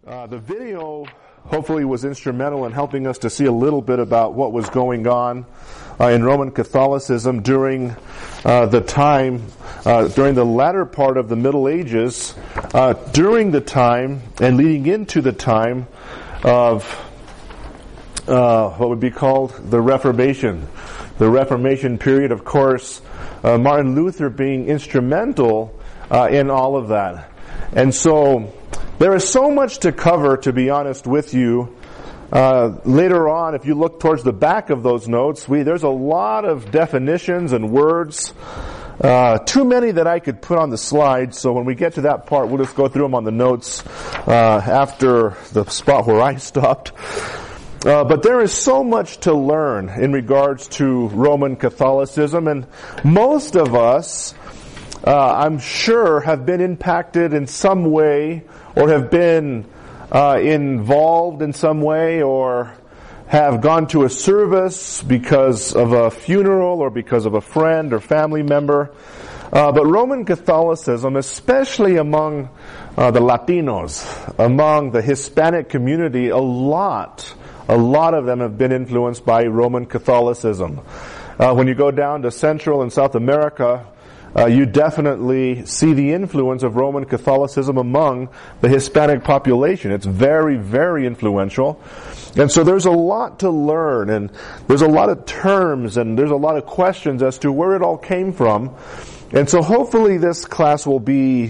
The video hopefully was instrumental in helping us to see a little bit about what was going on in Roman Catholicism during the time, during the latter part of the Middle Ages, during the time and leading into the time of what would be called the Reformation. The Reformation period, of course, Martin Luther being instrumental in all of that. And so there is so much to cover, to be honest with you. Later on, if you look towards the back of those notes, there's a lot of definitions and words, too many that I could put on the slide, so when we get to that part, we'll just go through them on the notes after the spot where I stopped. But there is so much to learn in regards to Roman Catholicism, and most of us, I'm sure, have been impacted in some way, or have been involved in some way, or have gone to a service because of a funeral or because of a friend or family member. But Roman Catholicism, especially among the Latinos, among the Hispanic community, a lot of them have been influenced by Roman Catholicism. When you go down to Central and South America, you definitely see the influence of Roman Catholicism among the Hispanic population. It's very, very influential. And so there's a lot to learn, and there's a lot of terms, and there's a lot of questions as to where it all came from. And so hopefully this class will be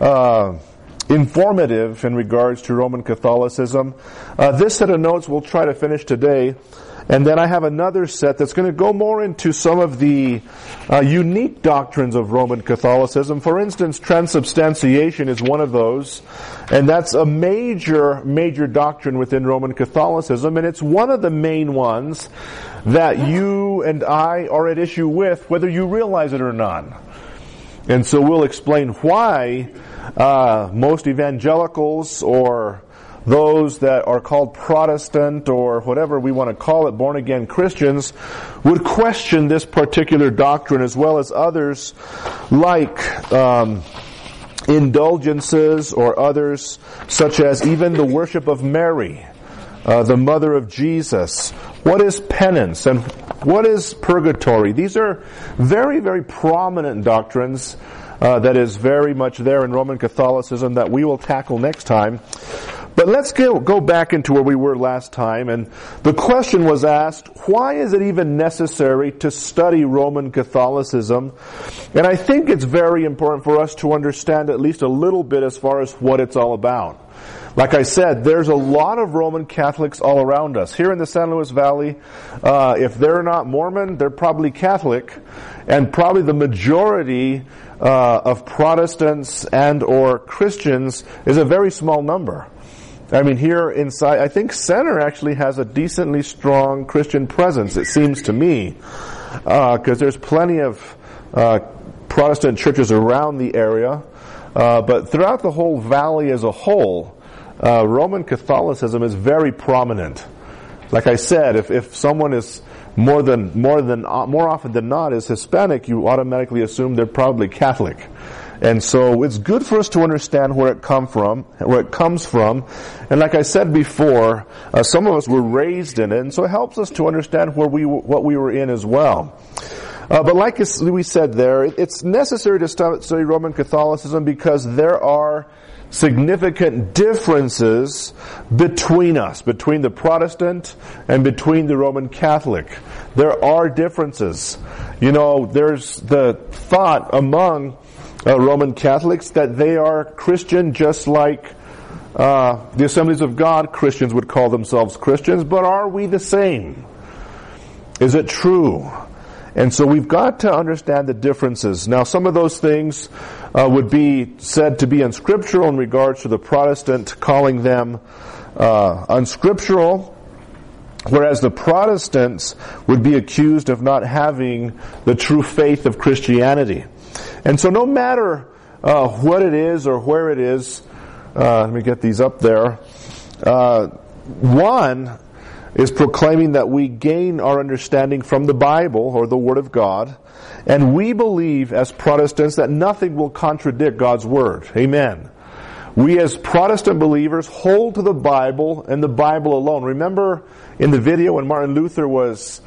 informative in regards to Roman Catholicism. This set of notes we'll try to finish today. And then I have another set that's going to go more into some of the unique doctrines of Roman Catholicism. For instance, transubstantiation is one of those. And that's a major doctrine within Roman Catholicism. And it's one of the main ones that you and I are at issue with, whether you realize it or not. And so we'll explain why most evangelicals, or those that are called Protestant, or whatever we want to call it, born-again Christians, would question this particular doctrine, as well as others like indulgences, or others such as even the worship of Mary, the mother of Jesus. What is penance, and what is purgatory? These are very, very prominent doctrines that is very much there in Roman Catholicism that we will tackle next time. But let's go back into where we were last time, and the question was asked, why is it even necessary to study Roman Catholicism? And I think it's very important for us to understand at least a little bit as far as what it's all about. Like I said, there's a lot of Roman Catholics all around us. Here in the San Luis Valley, if they're not Mormon, they're probably Catholic, and probably the majority of Protestants and or Christians is a very small number. I mean, here inside, I think Center actually has a decently strong Christian presence, it seems to me, because there's plenty of Protestant churches around the area. But throughout the whole valley as a whole, Roman Catholicism is very prominent. Like I said, if someone is more often than not is Hispanic, you automatically assume they're probably Catholic. And so it's good for us to understand where it comes from. And like I said before, some of us were raised in it, and so it helps us to understand what we were in as well. But like we said there, it's necessary to study Roman Catholicism because there are significant differences between us, between the Protestant and between the Roman Catholic. There are differences. You know, there's the thought among Roman Catholics that they are Christian just like the Assemblies of God Christians would call themselves Christians, but are we the same? Is it true? And so we've got to understand the differences. Now, some of those things would be said to be unscriptural in regards to the Protestant calling them unscriptural, whereas the Protestants would be accused of not having the true faith of Christianity. And so no matter what it is or where it is, let me get these up there, one is proclaiming that we gain our understanding from the Bible or the Word of God, and we believe as Protestants that nothing will contradict God's Word. Amen. We as Protestant believers hold to the Bible and the Bible alone. Remember in the video when Martin Luther was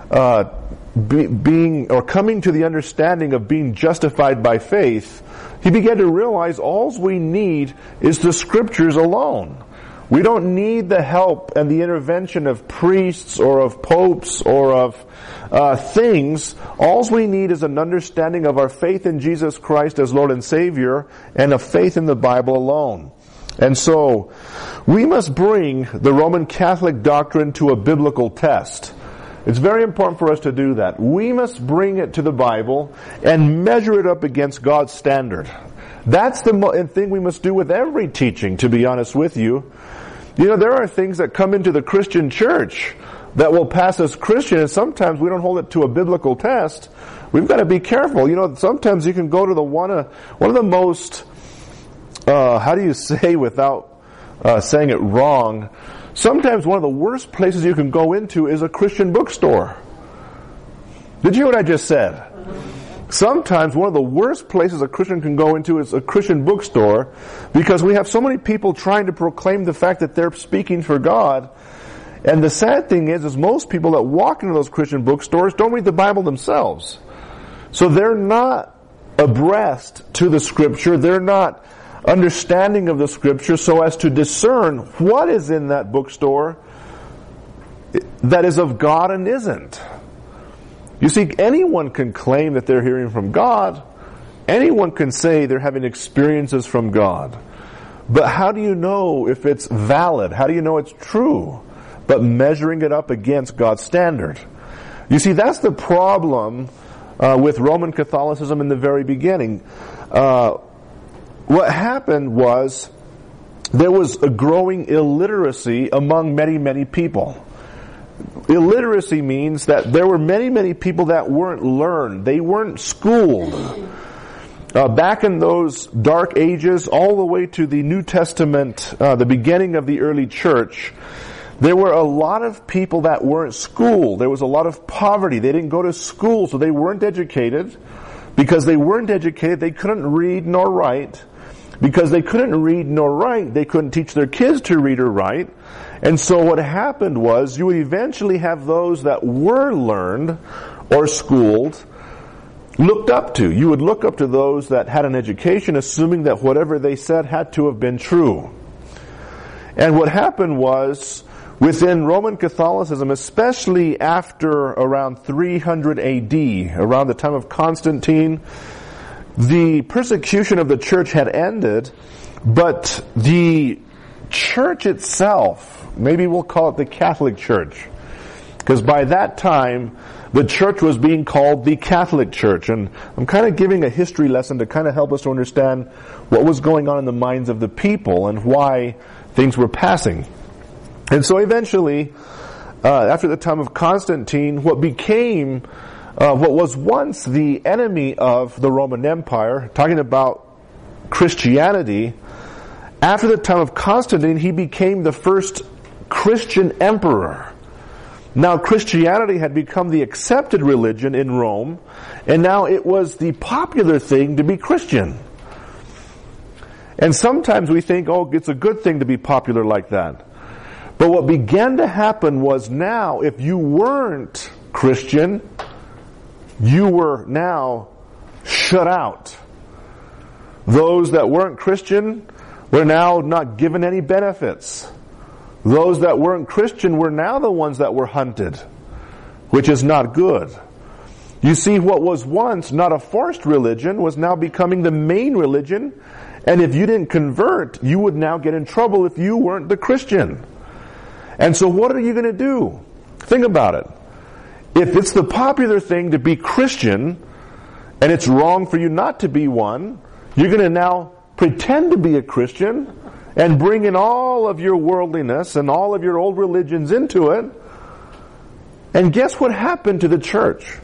coming to the understanding of being justified by faith, he began to realize all we need is the Scriptures alone. We don't need the help and the intervention of priests or of popes or of things. All we need is an understanding of our faith in Jesus Christ as Lord and Savior and a faith in the Bible alone. And so, we must bring the Roman Catholic doctrine to a biblical test. It's very important for us to do that. We must bring it to the Bible and measure it up against God's standard. That's the thing we must do with every teaching, to be honest with you. You know, there are things that come into the Christian church that will pass as Christian, and sometimes we don't hold it to a biblical test. We've got to be careful. You know, sometimes you can go to one of the most, how do you say without saying it wrong, sometimes one of the worst places you can go into is a Christian bookstore. Did you hear what I just said? Sometimes one of the worst places a Christian can go into is a Christian bookstore, because we have so many people trying to proclaim the fact that they're speaking for God. And the sad thing is most people that walk into those Christian bookstores don't read the Bible themselves. So they're not abreast to the Scripture. They're not understanding of the Scripture so as to discern what is in that bookstore that is of God and isn't. You see, anyone can claim that they're hearing from God. Anyone can say they're having experiences from God. But how do you know if it's valid? How do you know it's true? But measuring it up against God's standard. You see, that's the problem with Roman Catholicism in the very beginning. What happened was there was a growing illiteracy among many, many people. Illiteracy means that there were many, many people that weren't learned. They weren't schooled. Back in those dark ages, all the way to the New Testament, the beginning of the early church, there were a lot of people that weren't schooled. There was a lot of poverty. They didn't go to school, so they weren't educated. Because they weren't educated, they couldn't read nor write. Because they couldn't read nor write, they couldn't teach their kids to read or write. And so what happened was, you would eventually have those that were learned or schooled looked up to. You would look up to those that had an education, assuming that whatever they said had to have been true. And what happened was, within Roman Catholicism, especially after around 300 AD, around the time of Constantine, the persecution of the church had ended, but the church itself, maybe we'll call it the Catholic Church, because by that time, the church was being called the Catholic Church. And I'm kind of giving a history lesson to kind of help us to understand what was going on in the minds of the people and why things were passing. And so eventually, after the time of Constantine, what became what was once the enemy of the Roman Empire, talking about Christianity, after the time of Constantine, he became the first Christian emperor. Now Christianity had become the accepted religion in Rome, and now it was the popular thing to be Christian. And sometimes we think, oh, it's a good thing to be popular like that. But what began to happen was, now, if you weren't Christian, you were now shut out. Those that weren't Christian were now not given any benefits. Those that weren't Christian were now the ones that were hunted, which is not good. You see, what was once not a forced religion was now becoming the main religion, and if you didn't convert, you would now get in trouble if you weren't the Christian. And so what are you going to do? Think about it. If it's the popular thing to be Christian, and it's wrong for you not to be one, you're going to now pretend to be a Christian and bring in all of your worldliness and all of your old religions into it. And guess what happened to the church?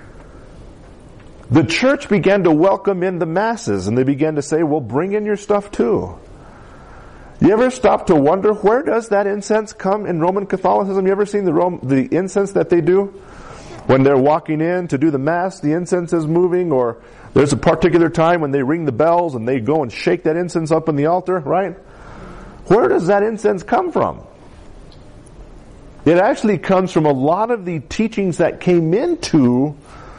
The church began to welcome in the masses, and they began to say, well, bring in your stuff too. You ever stop to wonder, where does that incense come in Roman Catholicism? You ever seen the incense that they do? When they're walking in to do the Mass, the incense is moving, or There's a particular time when they ring the bells and they go and shake that incense up in the altar, right? Where does that incense come from? It actually comes from a lot of the teachings that came into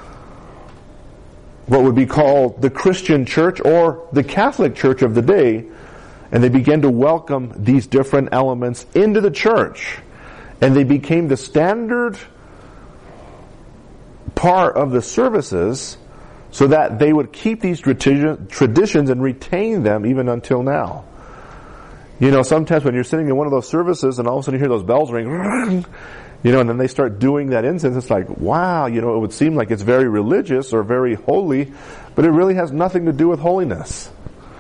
what would be called the Christian church or the Catholic church of the day, and they began to welcome these different elements into the church, and they became the standard part of the services so that they would keep these traditions and retain them even until now. You know, sometimes when you're sitting in one of those services and all of a sudden you hear those bells ring, you know, and then they start doing that incense, it's like, wow, you know, it would seem like it's very religious or very holy, but it really has nothing to do with holiness.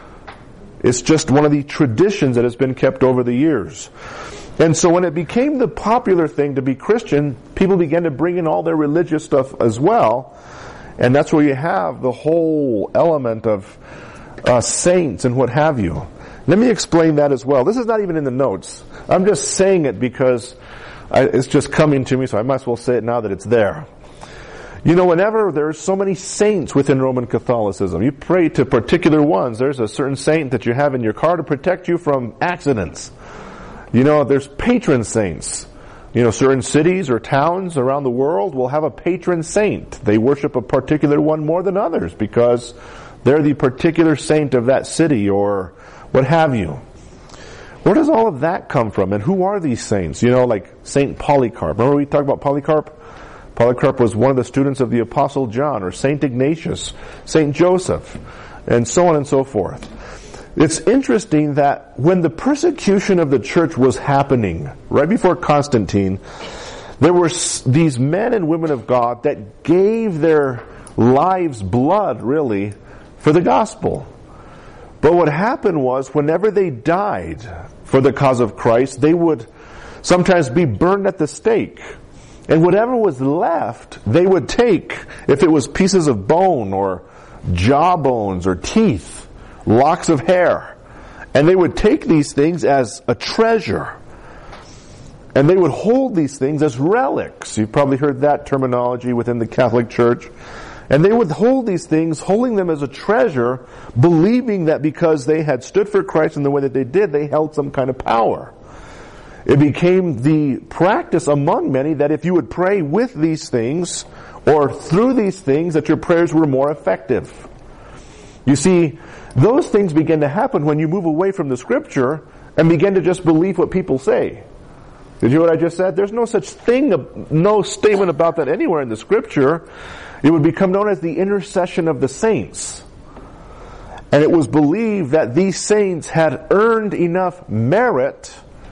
It's just one of the traditions that has been kept over the years. And so when it became the popular thing to be Christian, people began to bring in all their religious stuff as well. And that's where you have the whole element of saints and what have you. Let me explain that as well. This is not even in the notes. I'm just saying it because it's just coming to me, so I might as well say it now that it's there. You know, whenever there's so many saints within Roman Catholicism, you pray to particular ones. There's a certain saint that you have in your car to protect you from accidents. You know, there's patron saints. You know, certain cities or towns around the world will have a patron saint. They worship a particular one more than others because they're the particular saint of that city or what have you. Where does all of that come from? And who are these saints? You know, like Saint Polycarp. Remember we talked about Polycarp? Polycarp was one of the students of the Apostle John, or Saint Ignatius, Saint Joseph, and so on and so forth. It's interesting that when the persecution of the church was happening, right before Constantine, there were these men and women of God that gave their lives blood, really, for the gospel. But what happened was, whenever they died for the cause of Christ, they would sometimes be burned at the stake. And whatever was left, they would take, if it was pieces of bone or jaw bones or teeth, locks of hair, and they would take these things as a treasure. And they would hold these things as relics. You've probably heard that terminology within the Catholic Church. And they would hold these things, holding them as a treasure, believing that because they had stood for Christ in the way that they did, they held some kind of power. It became the practice among many that if you would pray with these things, or through these things, that your prayers were more effective. You see, those things begin to happen when you move away from the Scripture and begin to just believe what people say. Did you hear what I just said? There's no such thing, no statement about that anywhere in the Scripture. It would become known as the intercession of the saints. And it was believed that these saints had earned enough merit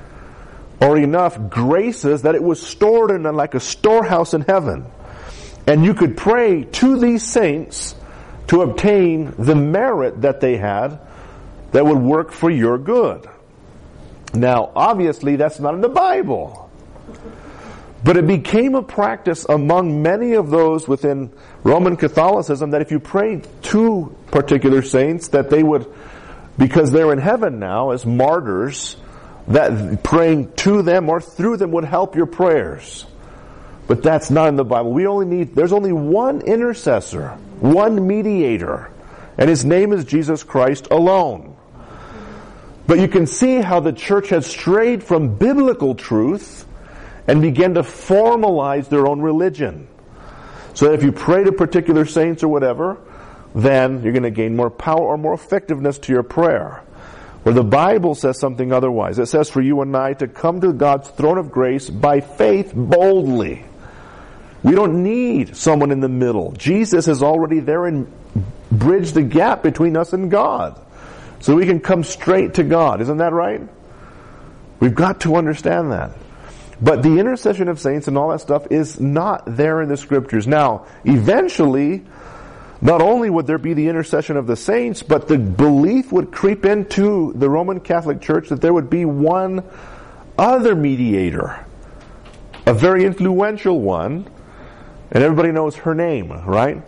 or enough graces that it was stored in like a storehouse in heaven. And you could pray to these saints to obtain the merit that they had that would work for your good. Now, obviously, that's not in the Bible. But it became a practice among many of those within Roman Catholicism that if you prayed to particular saints, that they would, because they're in heaven now as martyrs, that praying to them or through them would help your prayers. But that's not in the Bible. There's only one intercessor, one mediator, and his name is Jesus Christ alone. But you can see how the church has strayed from biblical truth and began to formalize their own religion. So that if you pray to particular saints or whatever, then you're going to gain more power or more effectiveness to your prayer. Where the Bible says something otherwise. It says for you and I to come to God's throne of grace by faith boldly. We don't need someone in the middle. Jesus is already there and bridged the gap between us and God. So we can come straight to God. Isn't that right? We've got to understand that. But the intercession of saints and all that stuff is not there in the Scriptures. Now, eventually, not only would there be the intercession of the saints, but the belief would creep into the Roman Catholic Church that there would be one other mediator, a very influential one, and everybody knows her name, right?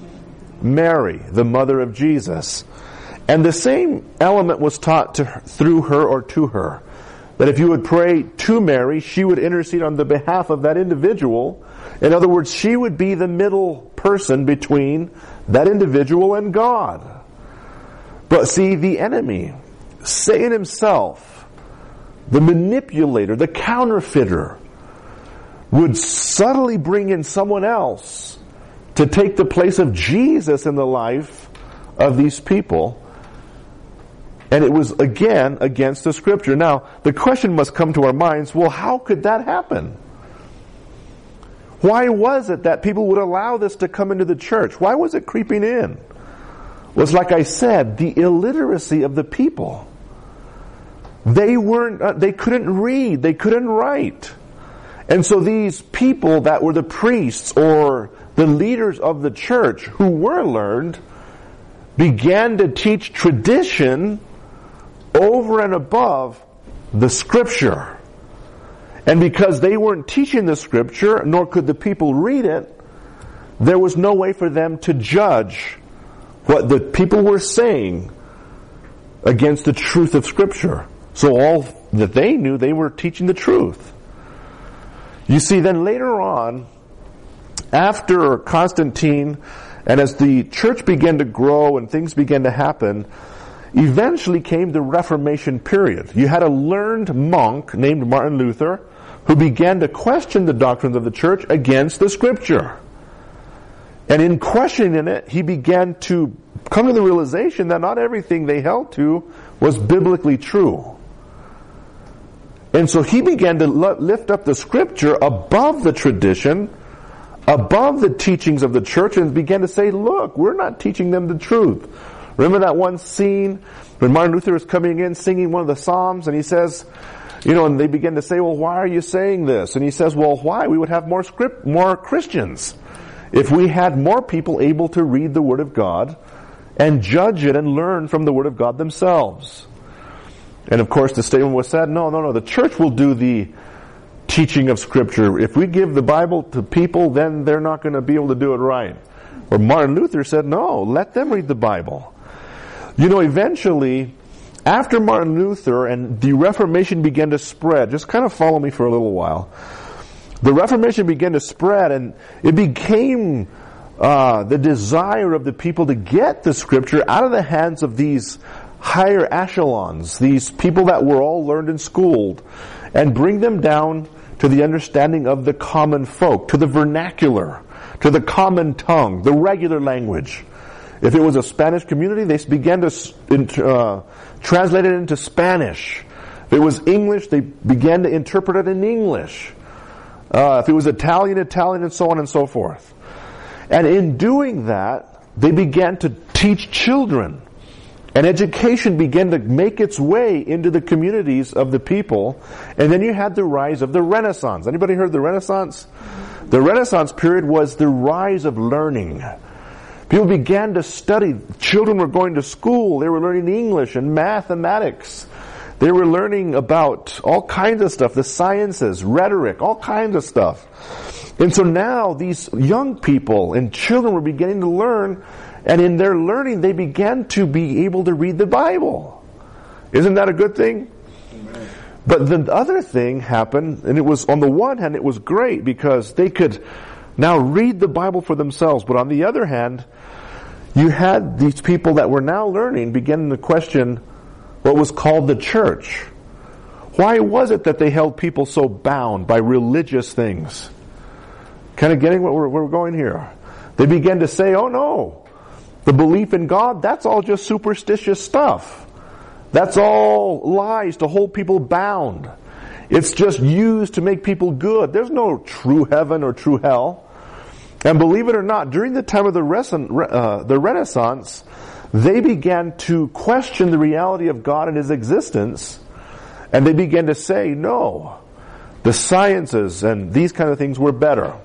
Mary, the mother of Jesus. And the same element was taught through her or to her. that if you would pray to Mary, she would intercede on the behalf of that individual. In other words, she would be the middle person between that individual and God. But see, the enemy, Satan himself, the manipulator, the counterfeiter, would subtly bring in someone else to take the place of Jesus in the life of these people. And it was, again, against the Scripture. Now, the question must come to our minds, well, how could that happen? Why was it that people would allow this to come into the church? Why was it creeping in? It was, like I said, the illiteracy of the people. They couldn't read, they couldn't write. And so these people that were the priests or the leaders of the church who were learned began to teach tradition over and above the Scripture. And because they weren't teaching the Scripture, nor could the people read it, there was no way for them to judge what the people were saying against the truth of Scripture. So all that they knew, they were teaching the truth. You see, then later on, after Constantine, and as the church began to grow and things began to happen, eventually came the Reformation period. You had a learned monk named Martin Luther who began to question the doctrines of the church against the Scripture. And in questioning it, he began to come to the realization that not everything they held to was biblically true. And so he began to lift up the Scripture above the tradition, above the teachings of the church, and began to say, look, we're not teaching them the truth. Remember that one scene when Martin Luther is coming in singing one of the Psalms, and he says, and they begin to say, well, why are you saying this? And he says, well, why? We would have more Christians if we had more people able to read the Word of God and judge it and learn from the Word of God themselves. And of course the statement was said, no, the church will do the teaching of Scripture. If we give the Bible to people, then they're not going to be able to do it right. Or Martin Luther said, no, let them read the Bible. Eventually, after Martin Luther and the Reformation began to spread, just kind of follow me for a little while. The Reformation began to spread, and it became the desire of the people to get the Scripture out of the hands of these higher echelons, these people that were all learned and schooled, and bring them down to the understanding of the common folk, to the vernacular, to the common tongue, the regular language. If it was a Spanish community, they began to translate it into Spanish. If it was English, they began to interpret it in English. If it was Italian, and so on and so forth. And in doing that, they began to teach children. And education began to make its way into the communities of the people. And then you had the rise of the Renaissance. Anybody heard of the Renaissance? The Renaissance period was the rise of learning. People began to study. Children were going to school. They were learning English and mathematics. They were learning about all kinds of stuff, the sciences, rhetoric, all kinds of stuff. And so now these young people and children were beginning to learn, and in their learning they began to be able to read the Bible. Isn't that a good thing? Amen. But the other thing happened, and it was, on the one hand, it was great because they could now read the Bible for themselves. But on the other hand, you had these people that were now learning beginning to question what was called the church. Why was it that they held people so bound by religious things? Kind of getting what we're going here. They began to say, oh no, the belief in God, that's all just superstitious stuff. That's all lies to hold people bound. It's just used to make people good. There's no true heaven or true hell. And believe it or not, during the time of the Renaissance, they began to question the reality of God and His existence, and they began to say, no, the sciences and these kind of things were better.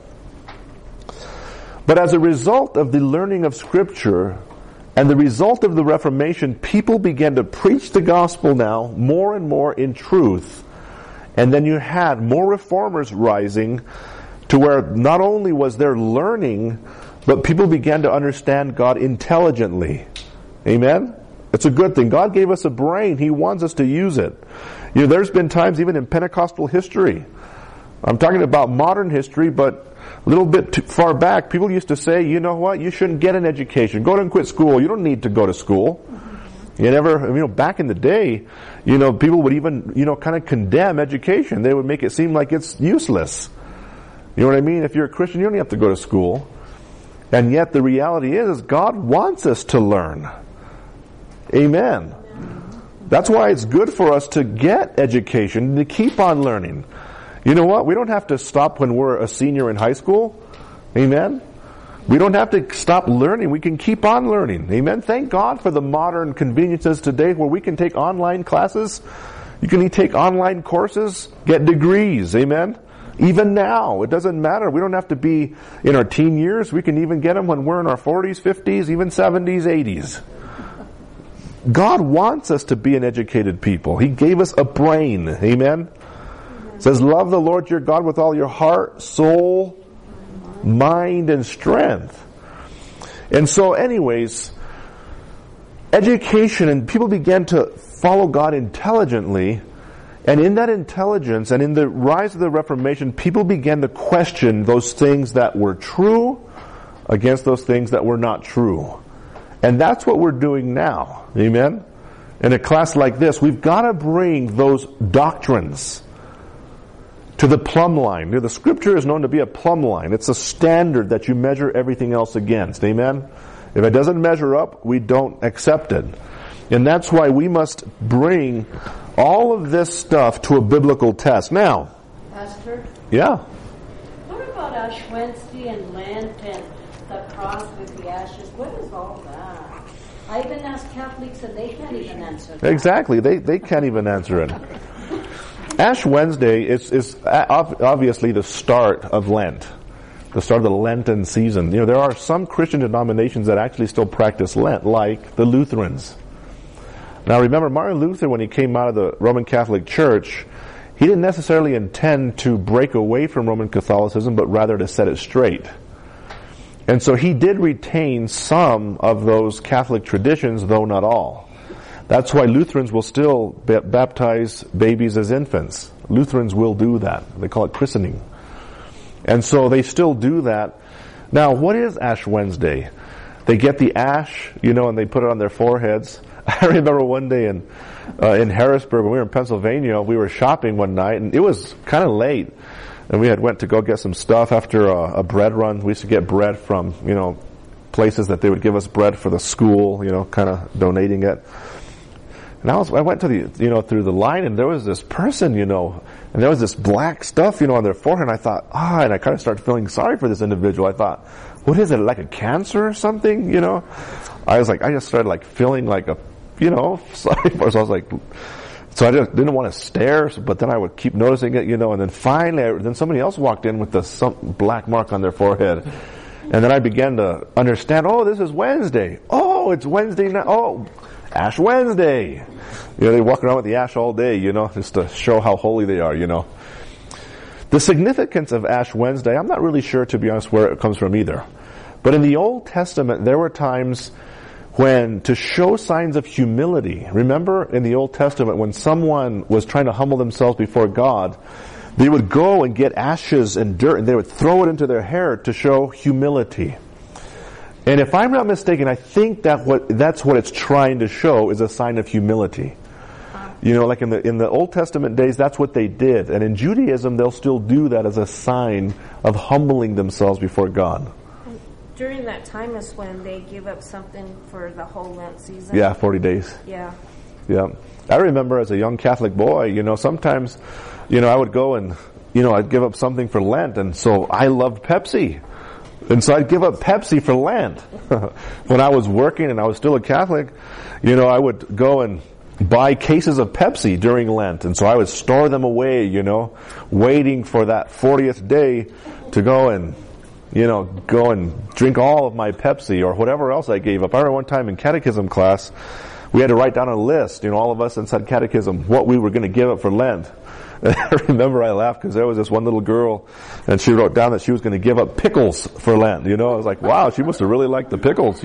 But as a result of the learning of Scripture and the result of the Reformation, people began to preach the gospel now more and more in truth. And then you had more reformers rising to where not only was there learning, but people began to understand God intelligently. Amen? It's a good thing. God gave us a brain. He wants us to use it. There's been times even in Pentecostal history. I'm talking about modern history, but a little bit too far back, people used to say, you know what, you shouldn't get an education. Go and quit school. You don't need to go to school. Back in the day, people would even, kind of condemn education. They would make it seem like it's useless. You know what I mean? If you're a Christian, you don't have to go to school. And yet the reality is God wants us to learn. Amen. That's why it's good for us to get education, to keep on learning. You know what? We don't have to stop when we're a senior in high school. Amen. We don't have to stop learning. We can keep on learning. Amen. Thank God for the modern conveniences today where we can take online classes. You can take online courses, get degrees. Amen. Even now, it doesn't matter. We don't have to be in our teen years. We can even get them when we're in our 40s, 50s, even 70s, 80s. God wants us to be an educated people. He gave us a brain. Amen. It says, love the Lord your God with all your heart, soul, mind, and strength. And so anyways, education, and people began to follow God intelligently. And in that intelligence and in the rise of the Reformation, people began to question those things that were true against those things that were not true. And that's what we're doing now. Amen? In a class like this, we've got to bring those doctrines to the plumb line. The Scripture is known to be a plumb line. It's a standard that you measure everything else against. Amen? If it doesn't measure up, we don't accept it. And that's why we must bring all of this stuff to a biblical test. Now, Pastor? Yeah? What about Ash Wednesday and Lent and the cross with the ashes? What is all that? I even asked Catholics and they can't even answer that. Exactly. They can't even answer it. Ash Wednesday is obviously the start of Lent. The start of the Lenten season. There are some Christian denominations that actually still practice Lent, like the Lutherans. Now remember, Martin Luther, when he came out of the Roman Catholic Church, he didn't necessarily intend to break away from Roman Catholicism, but rather to set it straight. And so he did retain some of those Catholic traditions, though not all. That's why Lutherans will still baptize babies as infants. Lutherans will do that. They call it christening. And so they still do that. Now, what is Ash Wednesday? They get the ash, and they put it on their foreheads. I remember one day in Harrisburg, when we were in Pennsylvania, we were shopping one night, and it was kind of late. And we had went to go get some stuff after a bread run. We used to get bread from, places that they would give us bread for the school, kind of donating it. And I went to the, through the line, and there was this person, and there was this black stuff, on their forehead. And I thought, and I kind of started feeling sorry for this individual. I thought, what is it, like a cancer or something, I just started feeling like a, sorry for it. So I was like, so I just didn't want to stare, but then I would keep noticing it, and then finally, then somebody else walked in with some black mark on their forehead. And then I began to understand, this is Wednesday. Oh, it's Wednesday now. Oh, Ash Wednesday. They walk around with the ash all day, just to show how holy they are, The significance of Ash Wednesday, I'm not really sure, to be honest, where it comes from either. But in the Old Testament, there were times when, to show signs of humility, remember in the Old Testament when someone was trying to humble themselves before God, they would go and get ashes and dirt and they would throw it into their hair to show humility. And if I'm not mistaken, I think that's what it's trying to show, is a sign of humility. Like in the Old Testament days, that's what they did. And in Judaism, they'll still do that as a sign of humbling themselves before God. During that time is when they give up something for the whole Lent season. Yeah, 40 days. Yeah. Yeah. I remember as a young Catholic boy, sometimes, I would go and, I'd give up something for Lent. And so I loved Pepsi. And so I'd give up Pepsi for Lent. When I was working and I was still a Catholic, I would go and buy cases of Pepsi during Lent. And so I would store them away, waiting for that 40th day to go and drink all of my Pepsi or whatever else I gave up. I remember one time in catechism class, we had to write down a list, all of us inside catechism, what we were going to give up for Lent. And I remember I laughed because there was this one little girl, and she wrote down that she was going to give up pickles for Lent. I was like, wow, she must have really liked the pickles,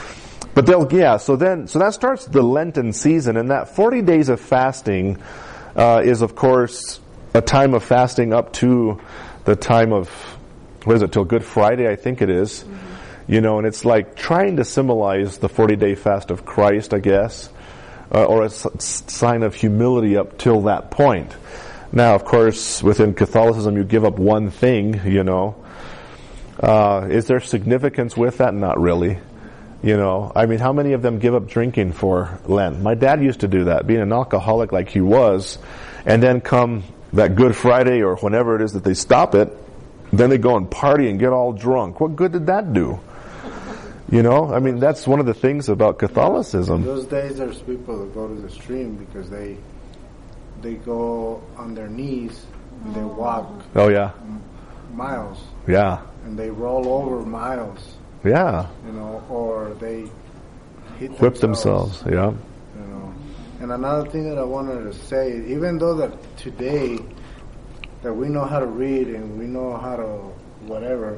But so that starts the Lenten season, and that 40 days of fasting, is, of course, a time of fasting up to the time of, what is it, till Good Friday, I think it is. You know, and it's like trying to symbolize the 40-day fast of Christ, I guess, or a sign of humility up till that point. Now, of course, within Catholicism, you give up one thing, you know. Is there significance with that? Not really. You know, I mean, how many of them give up drinking for Lent? My dad used to do that, being an alcoholic like he was, and then come that Good Friday or whenever it is that they stop it, then they go and party and get all drunk. What good did that do? You know, I mean, that's one of the things about Catholicism. In those days, there's people that go to the stream because they go on their knees and they walk Oh, yeah. miles, Yeah. and they roll over miles, Yeah. you know, or they Whip themselves. Yeah. You know. And another thing that I wanted to say, even though that today that we know how to read and we know how to whatever,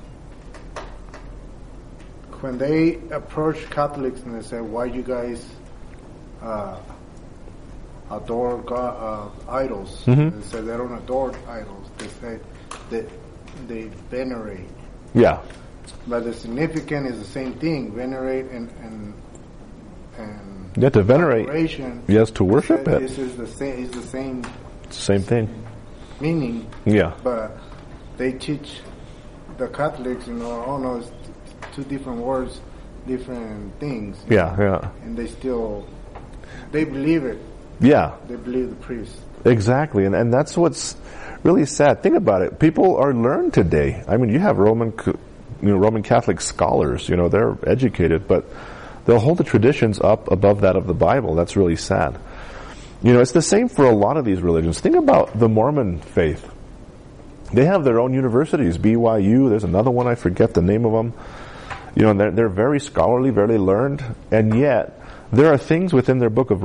when they approach Catholics and they say, why you guys adore God, idols? They say they don't adore idols. They say that they venerate. Yeah. But the significance is the same thing, venerate and You have to venerate. adoration. Yes, to worship it. This is the same. It's the same Same thing. meaning. Yeah. But they teach the Catholics, you know, oh no, it's two different words, different things. Yeah, yeah. And they believe it. Yeah. They believe the priest. Exactly, and that's what's really sad. Think about it. People are learned today. I mean, you have Roman Catholic scholars. You know, they're educated, but they'll hold the traditions up above that of the Bible. That's really sad. You know, it's the same for a lot of these religions. Think about the Mormon faith. They have their own universities. BYU. There's another one. I forget the name of them. You know, and they're very scholarly, very learned, and yet there are things within their Book of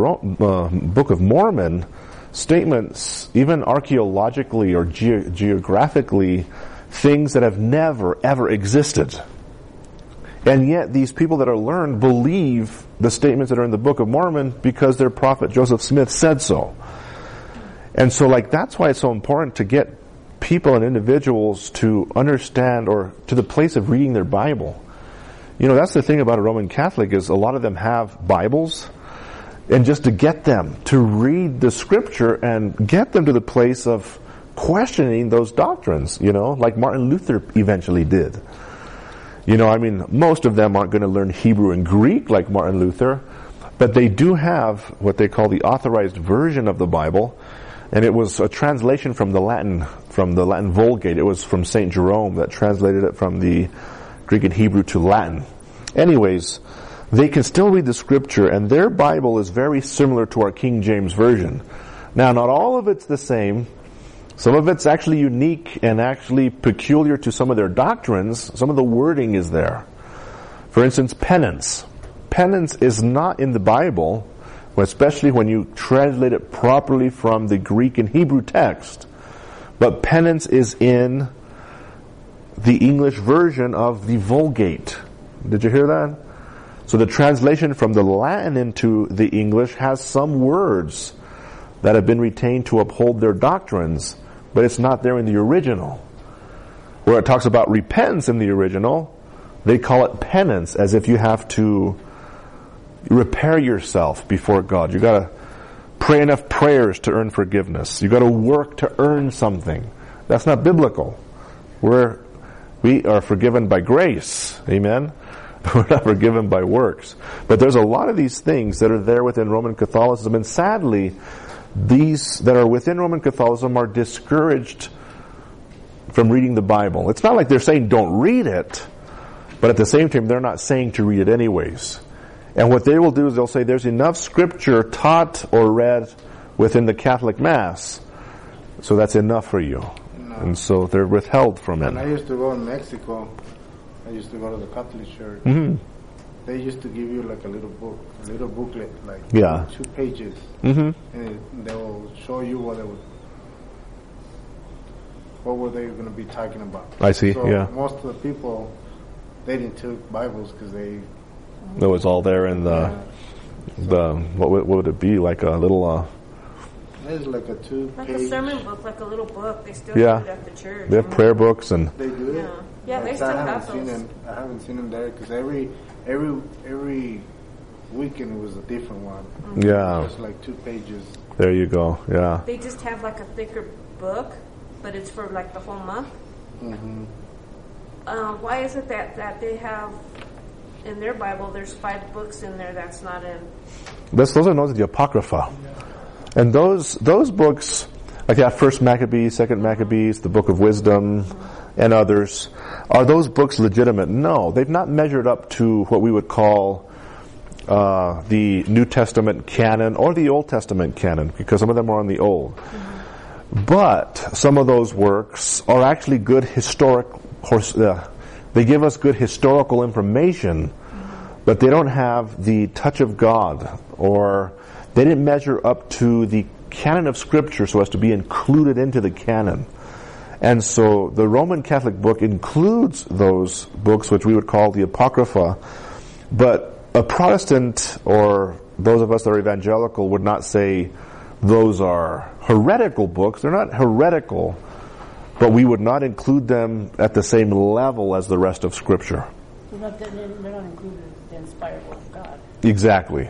Mormon, statements, even archaeologically or geographically, things that have never, ever existed. And yet these people that are learned believe the statements that are in the Book of Mormon because their prophet Joseph Smith said so. And so, like, that's why it's so important to get people and individuals to understand or to the place of reading their Bible. You know, that's the thing about a Roman Catholic is a lot of them have Bibles, and just to get them to read the Scripture and get them to the place of questioning those doctrines, you know, like Martin Luther eventually did. You know, I mean, most of them aren't going to learn Hebrew and Greek like Martin Luther, but they do have what they call the authorized version of the Bible, and it was a translation from the Latin Vulgate. It was from St. Jerome that translated it from the Greek and Hebrew to Latin. Anyways, they can still read the Scripture, and their Bible is very similar to our King James Version. Now, not all of it's the same. Some of it's actually unique and actually peculiar to some of their doctrines. Some of the wording is there. For instance, penance. Penance is not in the Bible, especially when you translate it properly from the Greek and Hebrew text. But penance is in the English version of the Vulgate. Did you hear that? So the translation from the Latin into the English has some words that have been retained to uphold their doctrines, but it's not there in the original. Where it talks about repentance in the original, they call it penance, as if you have to repair yourself before God. You gotta pray enough prayers to earn forgiveness. You gotta work to earn something. That's not biblical. We are forgiven by grace. Amen? We're not forgiven by works. But there's a lot of these things that are there within Roman Catholicism, and sadly, these that are within Roman Catholicism are discouraged from reading the Bible. It's not like they're saying don't read it, but at the same time, they're not saying to read it anyways. And what they will do is they'll say there's enough Scripture taught or read within the Catholic Mass, so that's enough for you. No. And so they're withheld from it. When I used to go in Mexico, I used to go to the Catholic church. Mm-hmm. They used to give you like a little booklet, like Yeah. 2 pages, Mm-hmm. and they will show you what were they going to be talking about. I see, So yeah. most of the people, they didn't take Bibles because they. It was all there in the what would it be, like a little It's like a 2-page. Like a sermon book, like a little book. They still Yeah. do it at the church. They have prayer books and They do it? Yeah, they still have those. I haven't seen them there because every weekend was a different one. yeah. It's like 2 pages. There you go. Yeah. They just have like a thicker book, but it's for like the whole month. Mm-hmm. Why is it that they have in their Bible? There's 5 books in there that's not in. Those are known as the Apocrypha. And those books, like that First Maccabees, Second Maccabees, the Book of Wisdom, and others, are those books legitimate? No, they've not measured up to what we would call the New Testament canon or the Old Testament canon, because some of them are on the Old. But some of those works are actually good they give us good historical information, but they don't have the touch of God, or they didn't measure up to the canon of Scripture so as to be included into the canon. And so the Roman Catholic book includes those books, which we would call the Apocrypha, but a Protestant or those of us that are evangelical would not say those are heretical books. They're not heretical, but we would not include them at the same level as the rest of Scripture. They're not included in the inspired word of God. Exactly.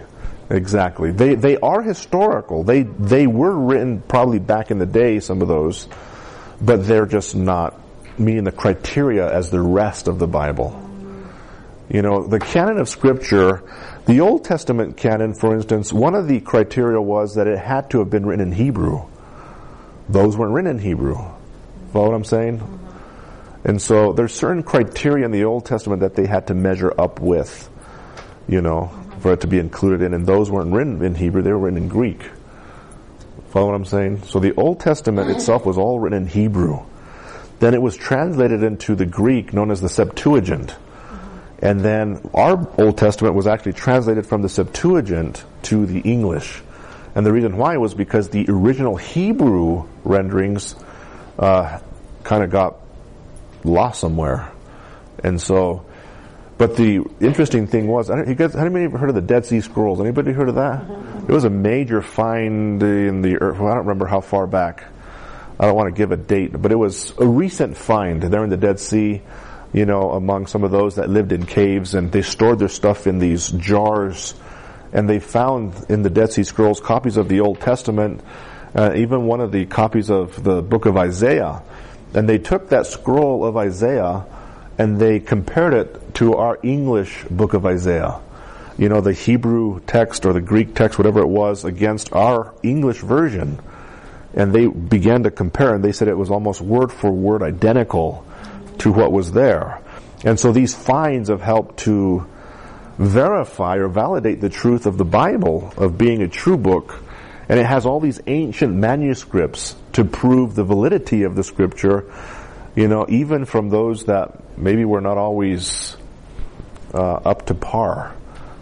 They are historical. They were written probably back in the day, some of those, but they're just not meeting the criteria as the rest of the Bible. You know, the canon of Scripture, the Old Testament canon, for instance, one of the criteria was that it had to have been written in Hebrew. Those weren't written in Hebrew. Follow what I'm saying? And so there's certain criteria in the Old Testament that they had to measure up with, you know, for it to be included in, and those weren't written in Hebrew, they were written in Greek. Follow what I'm saying? So the Old Testament itself was all written in Hebrew. Then it was translated into the Greek known as the Septuagint. And then our Old Testament was actually translated from the Septuagint to the English. And the reason why was because the original Hebrew renderings kind of got lost somewhere. And so, but the interesting thing was, how many have heard of the Dead Sea Scrolls? Anybody heard of that? It was a major find in the earth. Well, I don't remember how far back. I don't want to give a date, but it was a recent find there in the Dead Sea, you know, among some of those that lived in caves, and they stored their stuff in these jars, and they found in the Dead Sea Scrolls copies of the Old Testament, even one of the copies of the book of Isaiah, and they took that scroll of Isaiah and they compared it to our English book of Isaiah. You know, the Hebrew text or the Greek text, whatever it was, against our English version. And they began to compare, and they said it was almost word for word identical to what was there. And so these finds have helped to verify or validate the truth of the Bible, of being a true book. And it has all these ancient manuscripts to prove the validity of the Scripture, you know, even from those that maybe were not always up to par.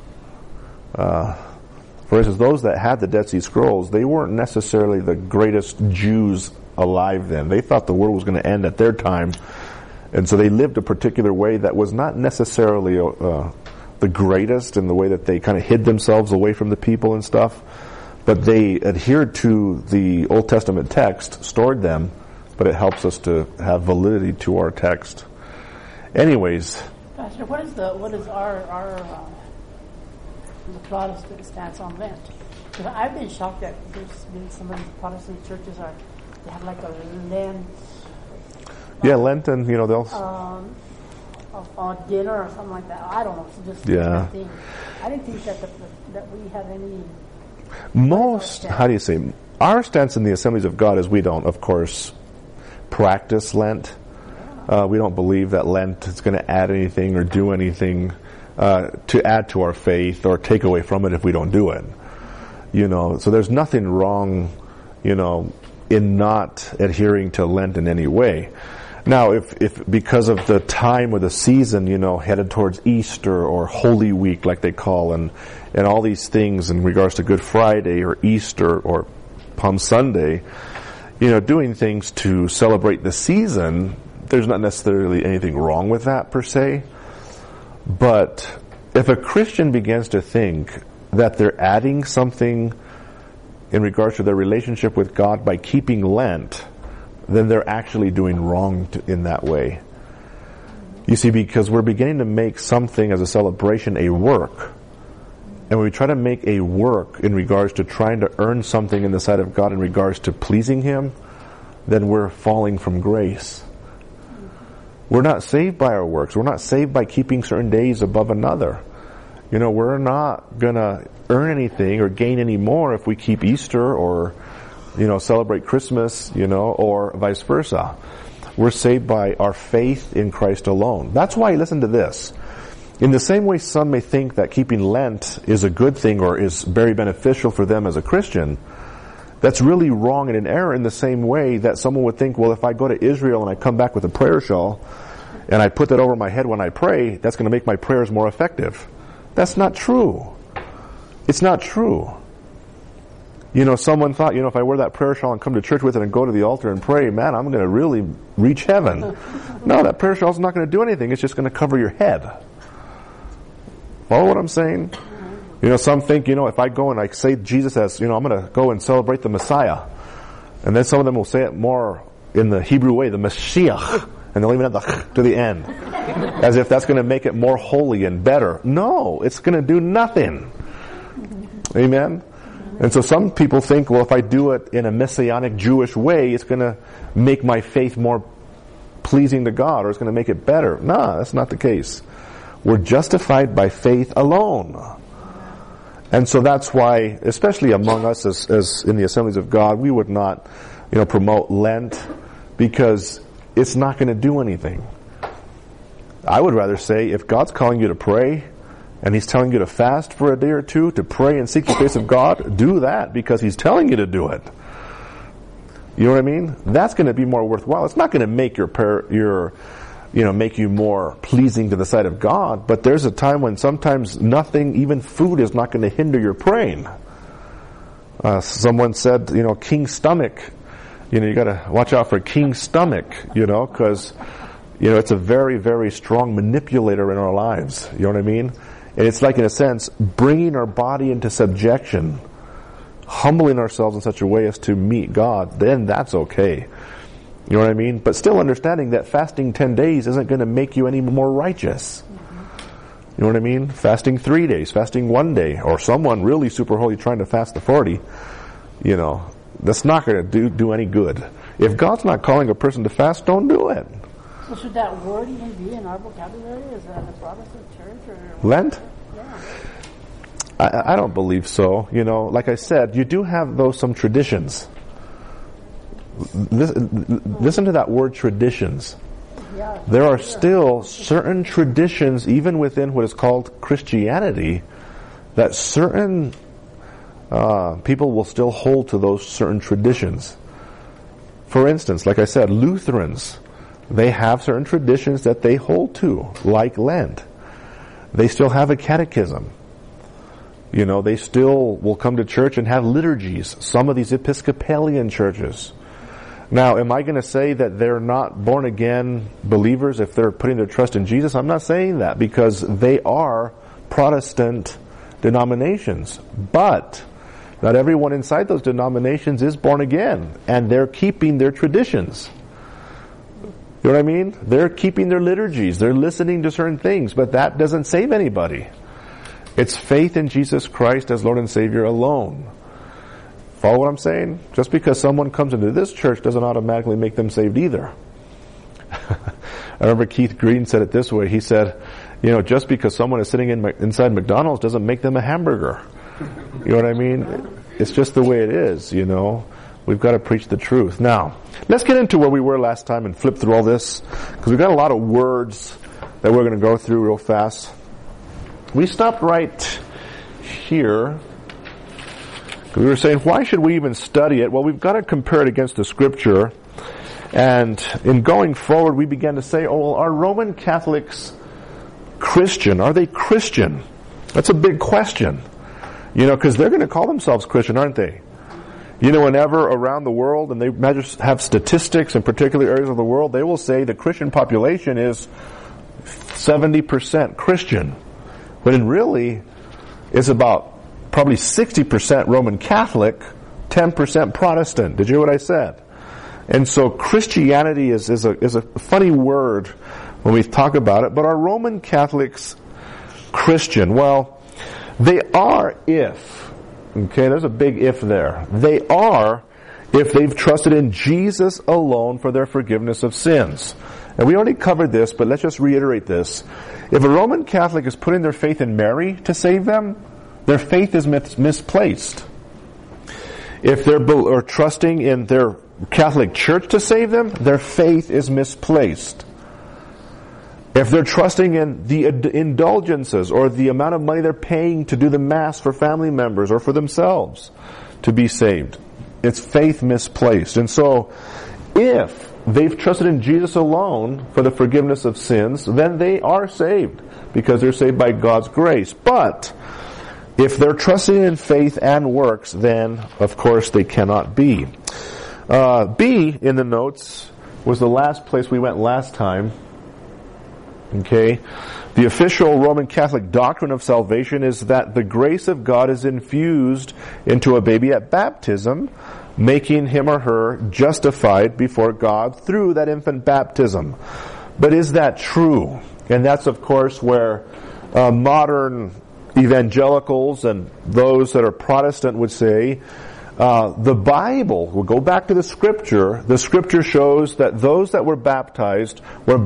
For instance, those that had the Dead Sea Scrolls, they weren't necessarily the greatest Jews alive then. They thought the world was going to end at their time, and so they lived a particular way that was not necessarily the greatest, in the way that they kind of hid themselves away from the people and stuff. But they adhered to the Old Testament text, stored them, but it helps us to have validity to our text. Anyways. Pastor, what is our the Protestant stance on Lent? Because I've been shocked that there's been some of these Protestant churches they have like a Lent. Yeah, Lenten, you know, they'll dinner or something like that. I don't know. It's just yeah. Thing. I didn't think that we have any. How do you say? Our stance in the Assemblies of God is we don't, of course, practice Lent. We don't believe that Lent is going to add anything or do anything to add to our faith or take away from it if we don't do it. You know, so there's nothing wrong, you know, in not adhering to Lent in any way. Now, if because of the time or the season, you know, headed towards Easter or Holy Week, like they call, and all these things in regards to Good Friday or Easter or Palm Sunday, you know, doing things to celebrate the season, there's not necessarily anything wrong with that per se. But if a Christian begins to think that they're adding something in regards to their relationship with God by keeping Lent, then they're actually doing wrong in that way. You see, because we're beginning to make something as a celebration a work. And when we try to make a work in regards to trying to earn something in the sight of God in regards to pleasing Him, then we're falling from grace. We're not saved by our works. We're not saved by keeping certain days above another. You know, we're not going to earn anything or gain any more if we keep Easter or, you know, celebrate Christmas, you know, or vice versa. We're saved by our faith in Christ alone. That's why, listen to this. In the same way some may think that keeping Lent is a good thing or is very beneficial for them as a Christian, that's really wrong and an error in the same way that someone would think, well, if I go to Israel and I come back with a prayer shawl and I put that over my head when I pray, that's going to make my prayers more effective. That's not true. It's not true. You know, someone thought, you know, if I wear that prayer shawl and come to church with it and go to the altar and pray, man, I'm going to really reach heaven. No, that prayer shawl's not going to do anything. It's just going to cover your head. Follow what I'm saying? You know, some think, you know, if I go and I say Jesus as, you know, I'm going to go and celebrate the Messiah. And then some of them will say it more in the Hebrew way, the Mashiach. And they'll even have the to the end. As if that's going to make it more holy and better. No, it's going to do nothing. Amen? And so some people think, well, if I do it in a Messianic Jewish way, it's going to make my faith more pleasing to God, or it's going to make it better. No, that's not the case. We're justified by faith alone. And so that's why, especially among us as in the Assemblies of God, we would not, you know, promote Lent because it's not going to do anything. I would rather say, if God's calling you to pray, and He's telling you to fast for a day or two, to pray and seek the face of God, do that because He's telling you to do it. You know what I mean? That's going to be more worthwhile. It's not going to make your prayer, make you more pleasing to the sight of God, but there's a time when sometimes nothing, even food, is not going to hinder your praying. Someone said, you know, king's stomach. You know, you got to watch out for king's stomach, you know, because, you know, it's a very, very strong manipulator in our lives. You know what I mean? And it's like, in a sense, bringing our body into subjection, humbling ourselves in such a way as to meet God. Then that's okay. You know what I mean? But still understanding that fasting 10 days isn't going to make you any more righteous. You know what I mean? Fasting 3 days, fasting 1 day, or someone really super holy trying to fast the 40, you know, that's not going to do any good. If God's not calling a person to fast, don't do it. So should that word even be in our vocabulary? Is that the Protestant church? Or Lent? Yeah. I don't believe so. You know, like I said, you do have, though, some traditions. Listen to that word, traditions. Yeah, there are still certain traditions, even within what is called Christianity, that certain people will still hold to those certain traditions. For instance, like I said, Lutherans, they have certain traditions that they hold to, like Lent. They still have a catechism. You know, they still will come to church and have liturgies. Some of these Episcopalian churches. Now, am I going to say that they're not born-again believers if they're putting their trust in Jesus? I'm not saying that, because they are Protestant denominations. But not everyone inside those denominations is born again, and they're keeping their traditions. You know what I mean? They're keeping their liturgies. They're listening to certain things, but that doesn't save anybody. It's faith in Jesus Christ as Lord and Savior alone. Follow what I'm saying? Just because someone comes into this church doesn't automatically make them saved either. I remember Keith Green said it this way. He said, you know, just because someone is sitting inside McDonald's doesn't make them a hamburger. You know what I mean? It's just the way it is, you know. We've got to preach the truth. Now, let's get into where we were last time and flip through all this, because we've got a lot of words that we're going to go through real fast. We stopped right here. We were saying, why should we even study it? Well, we've got to compare it against the Scripture. And in going forward, we began to say, oh, well, are Roman Catholics Christian? Are they Christian? That's a big question. You know, because they're going to call themselves Christian, aren't they? You know, whenever around the world, and they have statistics in particular areas of the world, they will say the Christian population is 70% Christian. When really, it's about probably 60% Roman Catholic, 10% Protestant. Did you hear what I said? And so Christianity is a funny word when we talk about it, but are Roman Catholics Christian? Well, they are if, okay, there's a big if there. They are if they've trusted in Jesus alone for their forgiveness of sins. And we already covered this, but let's just reiterate this. If a Roman Catholic is putting their faith in Mary to save them, their faith is misplaced. If they're trusting in their Catholic Church to save them, their faith is misplaced. If they're trusting in the indulgences or the amount of money they're paying to do the Mass for family members or for themselves to be saved, it's faith misplaced. And so, if they've trusted in Jesus alone for the forgiveness of sins, then they are saved because they're saved by God's grace. But if they're trusting in faith and works, then, of course, they cannot be. B in the notes was the last place we went last time. Okay? The official Roman Catholic doctrine of salvation is that the grace of God is infused into a baby at baptism, making him or her justified before God through that infant baptism. But is that true? And that's, of course, where modern evangelicals and those that are Protestant would say, the Bible, we'll go back to the Scripture shows that those that were baptized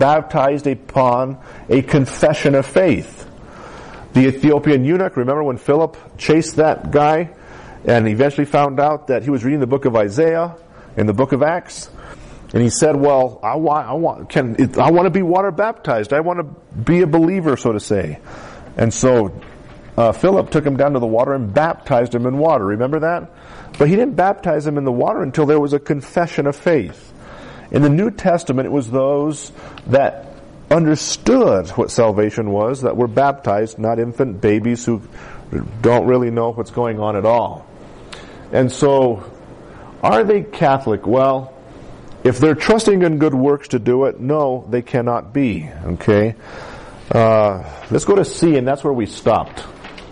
upon a confession of faith. The Ethiopian eunuch, remember when Philip chased that guy and eventually found out that he was reading the book of Isaiah in the book of Acts? And he said, well, I want to be water baptized. I want to be a believer, so to say. And so Philip took him down to the water and baptized him in water. Remember that? But he didn't baptize him in the water until there was a confession of faith. In the New Testament, it was those that understood what salvation was that were baptized, not infant babies who don't really know what's going on at all. And so, are they Catholic? Well, if they're trusting in good works to do it, no, they cannot be. Okay? Let's go to C, and that's where we stopped.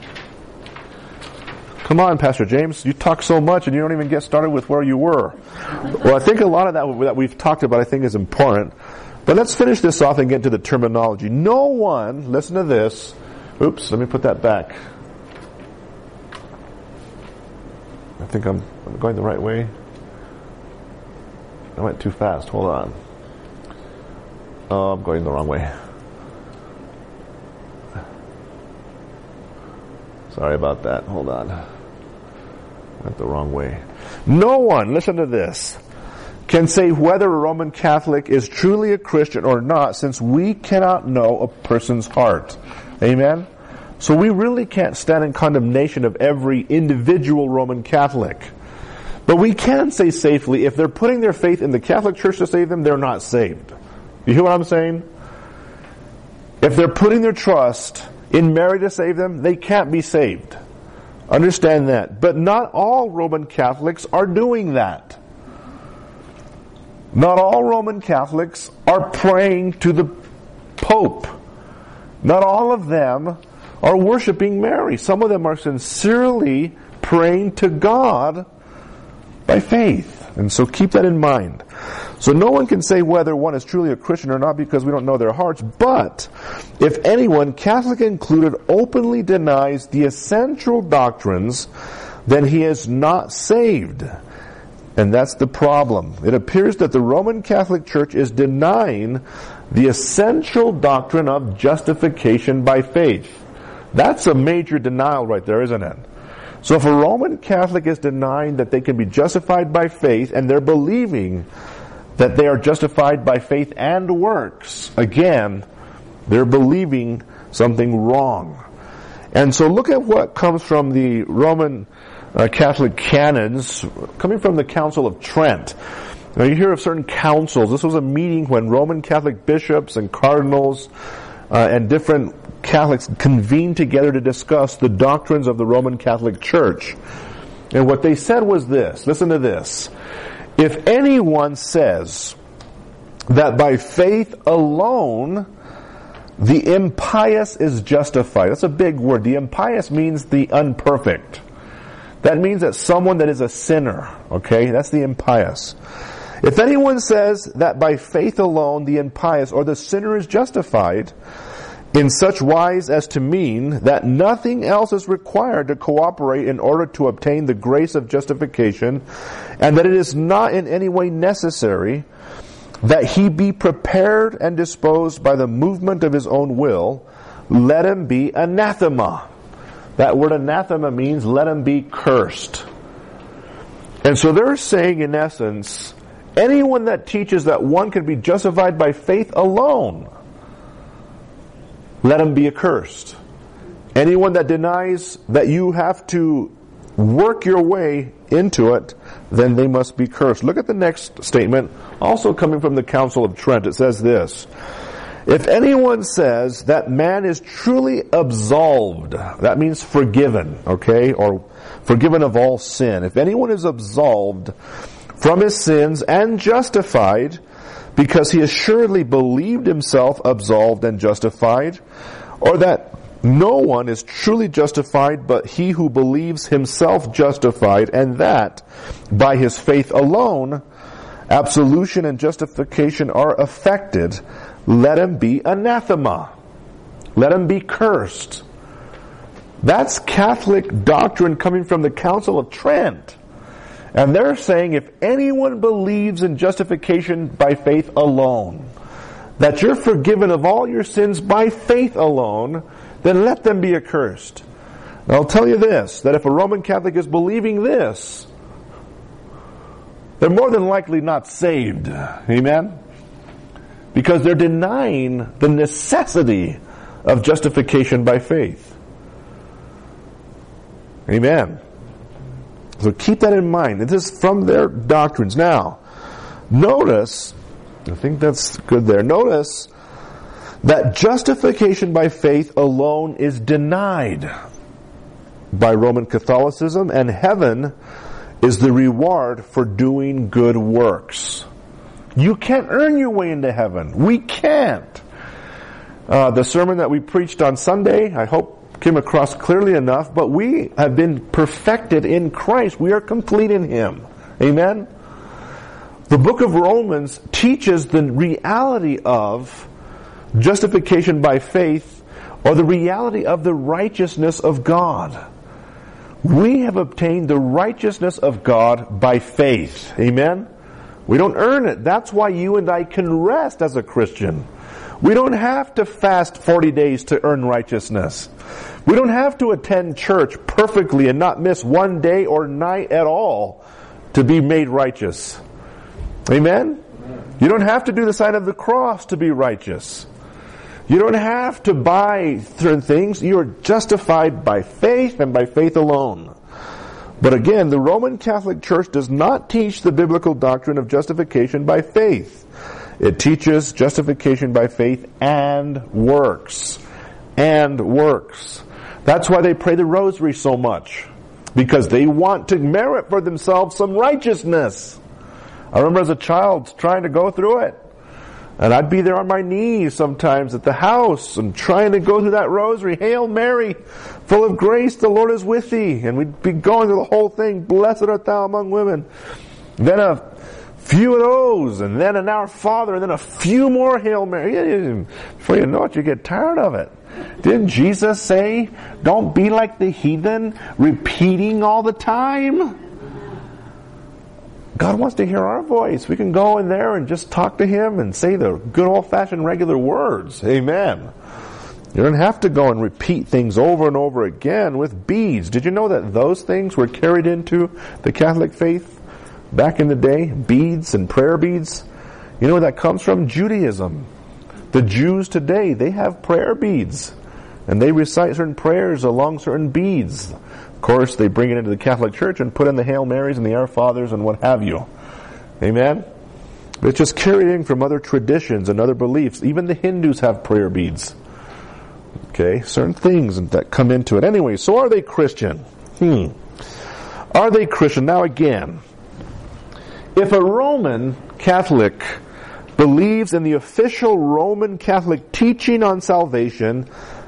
Come on, Pastor James, you talk so much and you don't even get started with where you were. Well, I think a lot of that we've talked about I think is important. But let's finish this off and get into the terminology. No one, listen to this. Oops, let me put that back. I think I'm going the right way. I went too fast. Hold on. Oh, I'm going the wrong way. Sorry about that. Hold on. Went the wrong way. No one, listen to this, can say whether a Roman Catholic is truly a Christian or not, since we cannot know a person's heart. Amen? So we really can't stand in condemnation of every individual Roman Catholic. But we can say safely, if they're putting their faith in the Catholic Church to save them, they're not saved. You hear what I'm saying? If they're putting their trust in Mary to save them, they can't be saved. Understand that. But not all Roman Catholics are doing that. Not all Roman Catholics are praying to the Pope. Not all of them are worshiping Mary. Some of them are sincerely praying to God by faith. And so keep that in mind. So no one can say whether one is truly a Christian or not because we don't know their hearts. But if anyone, Catholic included, openly denies the essential doctrines, then he is not saved. And that's the problem. It appears that the Roman Catholic Church is denying the essential doctrine of justification by faith. That's a major denial right there, isn't it? So if a Roman Catholic is denying that they can be justified by faith, and they're believing that they are justified by faith and works, again, they're believing something wrong. And so look at what comes from the Roman Catholic canons, coming from the Council of Trent. Now you hear of certain councils. This was a meeting when Roman Catholic bishops and cardinals and different Catholics convened together to discuss the doctrines of the Roman Catholic Church. And what they said was this, listen to this. If anyone says that by faith alone the impious is justified, that's a big word. The impious means the unperfect. That means that someone that is a sinner, okay? That's the impious. If anyone says that by faith alone the impious or the sinner is justified, in such wise as to mean that nothing else is required to cooperate in order to obtain the grace of justification, and that it is not in any way necessary that he be prepared and disposed by the movement of his own will, let him be anathema. That word anathema means let him be cursed. And so they're saying, in essence, anyone that teaches that one can be justified by faith alone, let him be accursed. Anyone that denies that you have to work your way into it, then they must be cursed. Look at the next statement, also coming from the Council of Trent. It says this: if anyone says that man is truly absolved, that means forgiven, okay, or forgiven of all sin. If anyone is absolved from his sins and justified, because he assuredly believed himself absolved and justified, or that no one is truly justified but he who believes himself justified, and that by his faith alone absolution and justification are effected, let him be anathema. Let him be cursed. That's Catholic doctrine coming from the Council of Trent. And they're saying if anyone believes in justification by faith alone, that you're forgiven of all your sins by faith alone, then let them be accursed. And I'll tell you this, that if a Roman Catholic is believing this, they're more than likely not saved. Amen? Because they're denying the necessity of justification by faith. Amen. So keep that in mind. This is from their doctrines. Now, notice, I think that's good there. Notice that justification by faith alone is denied by Roman Catholicism, and heaven is the reward for doing good works. You can't earn your way into heaven. We can't. The sermon that we preached on Sunday, I hope came across clearly enough, but we have been perfected in Christ. We are complete in Him. Amen? The book of Romans teaches the reality of justification by faith, or the reality of the righteousness of God. We have obtained the righteousness of God by faith. Amen? We don't earn it. That's why you and I can rest as a Christian. We don't have to fast 40 days to earn righteousness. We don't have to attend church perfectly and not miss one day or night at all to be made righteous. Amen? You don't have to do the sign of the cross to be righteous. You don't have to buy certain things. You are justified by faith and by faith alone. But again, the Roman Catholic Church does not teach the biblical doctrine of justification by faith. It teaches justification by faith and works. And works. That's why they pray the rosary so much. Because they want to merit for themselves some righteousness. I remember as a child trying to go through it. And I'd be there on my knees sometimes at the house and trying to go through that rosary. Hail Mary, full of grace, the Lord is with thee. And we'd be going through the whole thing. Blessed art thou among women. Then a few of those, and then an Our Father, and then a few more Hail Mary. Before you know it, you get tired of it. Didn't Jesus say, don't be like the heathen, repeating all the time? God wants to hear our voice. We can go in there and just talk to Him and say the good old-fashioned regular words. Amen. You don't have to go and repeat things over and over again with beads. Did you know that those things were carried into the Catholic faith back in the day? Beads and prayer beads. You know where that comes from? Judaism. The Jews today, they have prayer beads. And they recite certain prayers along certain beads. Of course, they bring it into the Catholic Church and put in the Hail Marys and the Our Fathers and what have you. Amen? But it's just carrying from other traditions and other beliefs. Even the Hindus have prayer beads. Okay? Certain things that come into it. Anyway, so are they Christian? Are they Christian? Now again, if a Roman Catholic believes in the official Roman Catholic teaching on salvation,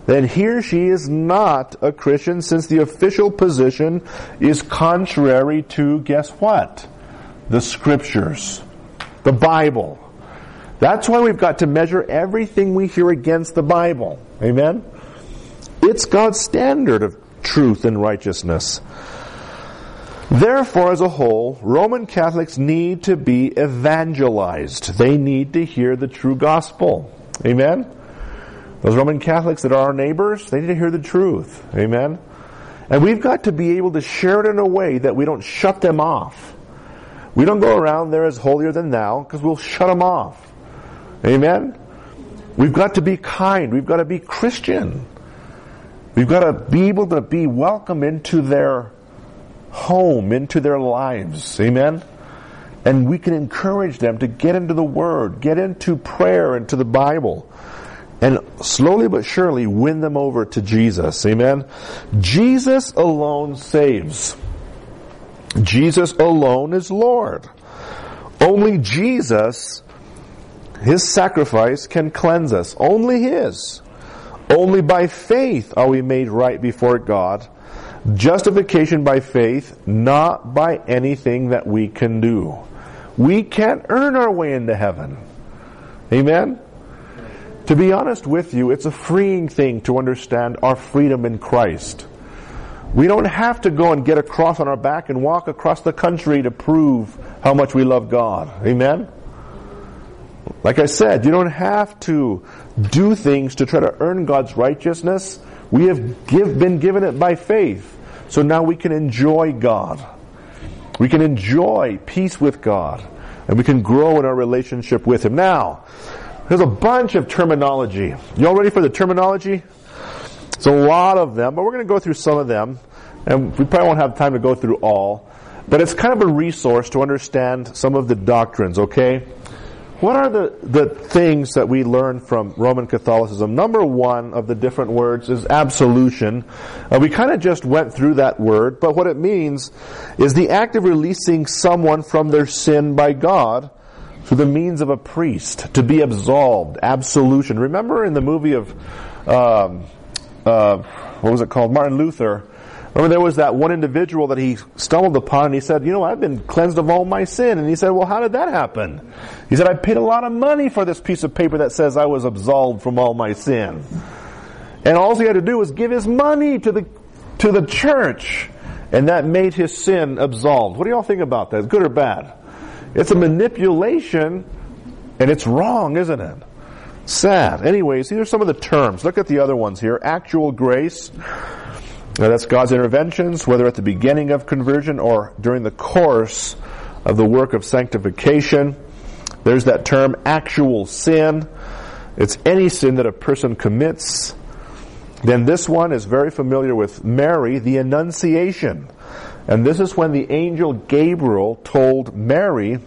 then he or she is not a Christian, since the official position is contrary to, guess what? The Scriptures. The Bible. That's why we've got to measure everything we hear against the Bible. Amen? It's God's standard of truth and righteousness. Therefore, as a whole, Roman Catholics need to be evangelized. They need to hear the true gospel. Amen? Those Roman Catholics that are our neighbors, they need to hear the truth. Amen? And we've got to be able to share it in a way that we don't shut them off. We don't go around there as holier than thou, because we'll shut them off. Amen? We've got to be kind. We've got to be Christian. We've got to be able to be welcome into their home, into their lives. Amen? And we can encourage them to get into the Word, get into prayer, into the Bible, and slowly but surely win them over to Jesus. Amen? Jesus alone saves. Jesus alone is Lord. Only Jesus, His sacrifice, can cleanse us. Only His. Only by faith are we made right before God. Justification by faith, not by anything that we can do. We can't earn our way into heaven. Amen? To be honest with you, it's a freeing thing to understand our freedom in Christ. We don't have to go and get a cross on our back and walk across the country to prove how much we love God. Amen? Like I said, you don't have to do things to try to earn God's righteousness. We have been given it by faith. So now we can enjoy God. We can enjoy peace with God. And we can grow in our relationship with Him. Now, there's a bunch of terminology. You all ready for the terminology? It's a lot of them, but we're going to go through some of them. And we probably won't have time to go through all. But it's kind of a resource to understand some of the doctrines, okay? What are the things that we learn from Roman Catholicism? Number one of the different words is absolution. We kind of just went through that word, but what it means is the act of releasing someone from their sin by God through the means of a priest, to be absolved. Absolution. Remember in the movie of, what was it called? Martin Luther. Remember there was that one individual that he stumbled upon and he said, I've been cleansed of all my sin. And he said, well, how did that happen? He said, I paid a lot of money for this piece of paper that says I was absolved from all my sin. And all he had to do was give his money to the church. And that made his sin absolved. What do y'all think about that? Good or bad? It's a manipulation and it's wrong, isn't it? Sad. Anyways, these are some of the terms. Look at the other ones here. Actual grace. Now, that's God's interventions, whether at the beginning of conversion or during the course of the work of sanctification. There's that term, actual sin. It's any sin that a person commits. Then this one is very familiar with Mary, the Annunciation. And this is when the angel Gabriel told Mary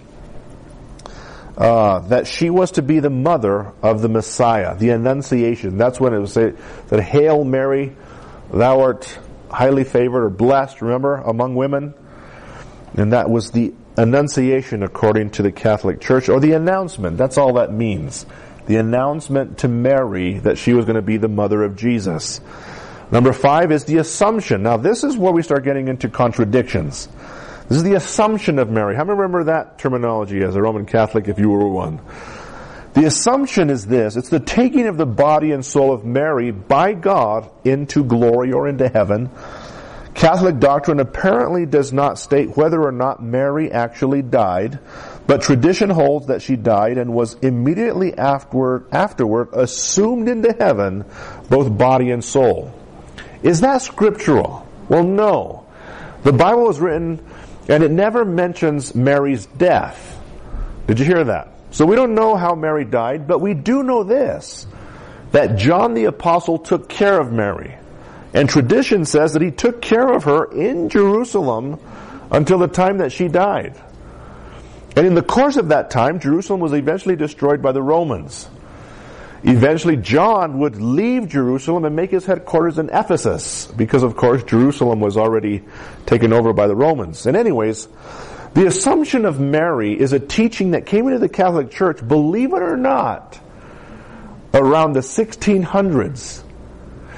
that she was to be the mother of the Messiah, the Annunciation. That's when it was said that, Hail Mary, thou art highly favored or blessed, remember, among women. And that was the Annunciation according to the Catholic Church, or the announcement. That's all that means. The announcement to Mary that she was going to be the mother of Jesus. Number 5 is the Assumption. Now this is where we start getting into contradictions. This is the Assumption of Mary. How many remember that terminology as a Roman Catholic if you were one? The Assumption is this. It's the taking of the body and soul of Mary by God into glory or into heaven. Catholic doctrine apparently does not state whether or not Mary actually died, but tradition holds that she died and was immediately afterward assumed into heaven, both body and soul. Is that scriptural? Well, no. The Bible was written and it never mentions Mary's death. Did you hear that? So we don't know how Mary died, but we do know this, that John the Apostle took care of Mary. And tradition says that he took care of her in Jerusalem until the time that she died. And in the course of that time, Jerusalem was eventually destroyed by the Romans. Eventually, John would leave Jerusalem and make his headquarters in Ephesus, because of course Jerusalem was already taken over by the Romans. And anyways, the Assumption of Mary is a teaching that came into the Catholic Church, believe it or not, around the 1600s.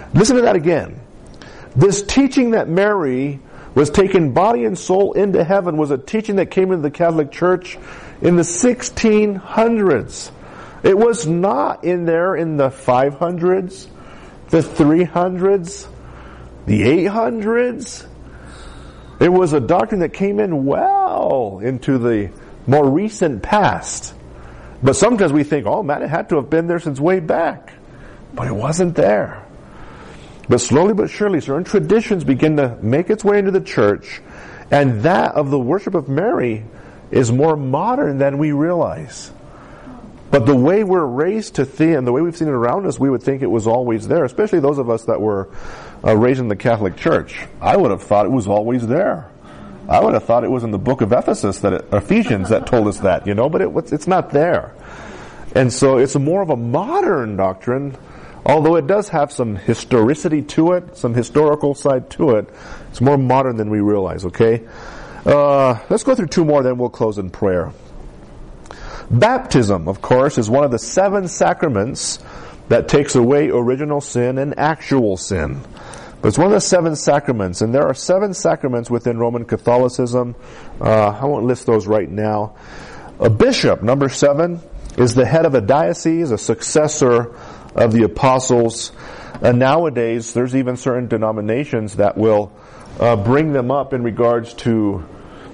Listen to that again. This teaching that Mary was taken body and soul into heaven was a teaching that came into the Catholic Church in the 1600s. It was not in there in the 500s, the 300s, the 800s. It was a doctrine that came in well into the more recent past. But sometimes we think, oh man, it had to have been there since way back. But it wasn't there. But slowly but surely, certain traditions begin to make its way into the church, and that of the worship of Mary is more modern than we realize. But the way we're raised to see, and the way we've seen it around us, we would think it was always there, especially those of us that were raised in the Catholic Church. I would have thought it was always there. I would have thought it was in the book of Ephesians that told us that, but it's not there. And so it's more of a modern doctrine, although it does have some historicity to it, some historical side to it. It's more modern than we realize, okay? Let's go through two more, then we'll close in prayer. Baptism, of course, is one of the 7 sacraments that takes away original sin and actual sin. But it's one of the 7 sacraments, and there are 7 sacraments within Roman Catholicism. I won't list those right now. A bishop, number 7, is the head of a diocese, a successor of the apostles. And nowadays, there's even certain denominations that will bring them up in regards to...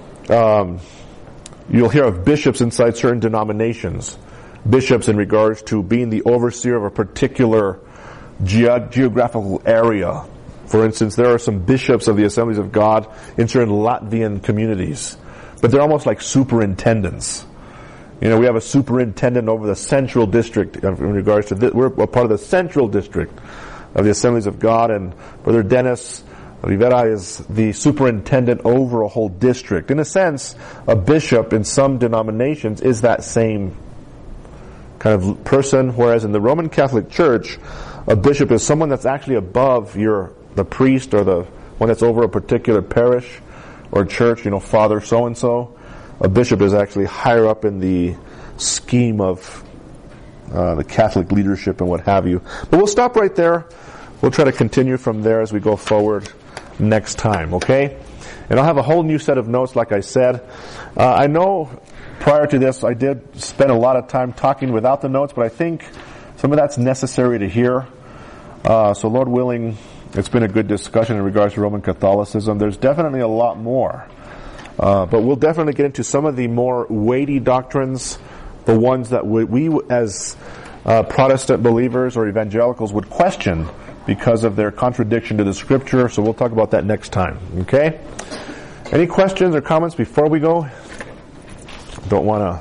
You'll hear of bishops inside certain denominations. Bishops in regards to being the overseer of a particular geographical area. For instance, there are some bishops of the Assemblies of God in certain Latvian communities. But they're almost like superintendents. We have a superintendent over the central district in regards to this. We're a part of the central district of the Assemblies of God, and Brother Dennis Rivera is the superintendent over a whole district. In a sense, a bishop in some denominations is that same kind of person, whereas in the Roman Catholic Church, a bishop is someone that's actually above the priest or the one that's over a particular parish or church, Father so-and-so. A bishop is actually higher up in the scheme of the Catholic leadership and what have you. But we'll stop right there. We'll try to continue from there as we go forward next time, okay? And I'll have a whole new set of notes, like I said. I know prior to this I did spend a lot of time talking without the notes, but I think some of that's necessary to hear. So Lord willing, it's been a good discussion in regards to Roman Catholicism. There's definitely a lot more. But we'll definitely get into some of the more weighty doctrines, the ones that we as Protestant believers or evangelicals would question because of their contradiction to the Scripture. So we'll talk about that next time. Okay? Any questions or comments before we go? Don't want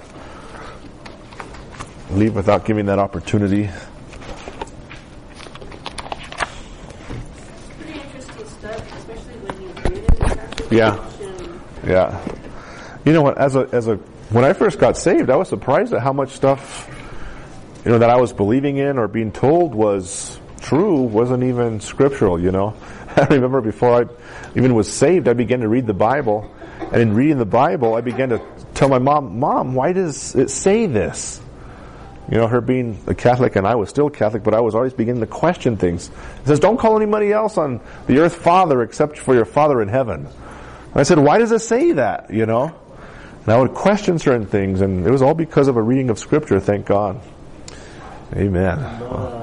to leave without giving that opportunity. Pretty interesting stuff, especially when you read it in Catholic Yeah. Yeah. You know what, when I first got saved, I was surprised at how much stuff, that I was believing in or being told was true, wasn't even scriptural, I remember before I even was saved, I began to read the Bible, and in reading the Bible, I began to tell my Mom, why does it say this? Her being a Catholic, and I was still Catholic, but I was always beginning to question things. It says, don't call anybody else on the earth Father except for your Father in heaven. And I said, why does it say that, And I would question certain things, and it was all because of a reading of Scripture, thank God. Amen.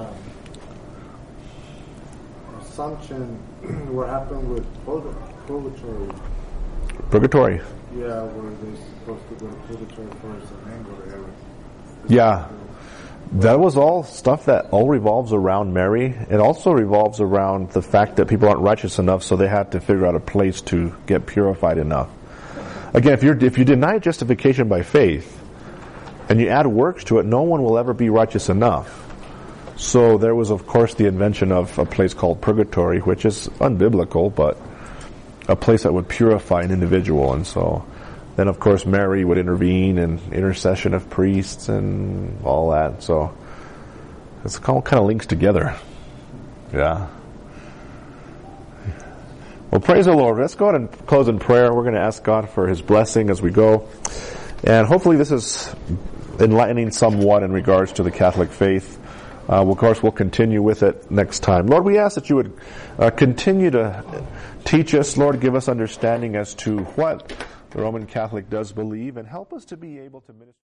Assumption, what happened with purgatory? Purgatory. Yeah, where they're supposed to go to purgatory first and then go to heaven. Yeah. That was all stuff that all revolves around Mary. It also revolves around the fact that people aren't righteous enough, so they had to figure out a place to get purified enough. Again, if you deny justification by faith, and you add works to it, no one will ever be righteous enough. So there was, of course, the invention of a place called purgatory, which is unbiblical, but a place that would purify an individual. And so then, of course, Mary would intervene and intercession of priests and all that. So it's all kind of links together. Yeah. Well, praise the Lord. Let's go ahead and close in prayer. We're going to ask God for His blessing as we go. And hopefully this is enlightening somewhat in regards to the Catholic faith. Of course, we'll continue with it next time. Lord, we ask that you would continue to teach us. Lord, give us understanding as to what the Roman Catholic does believe, and help us to be able to minister.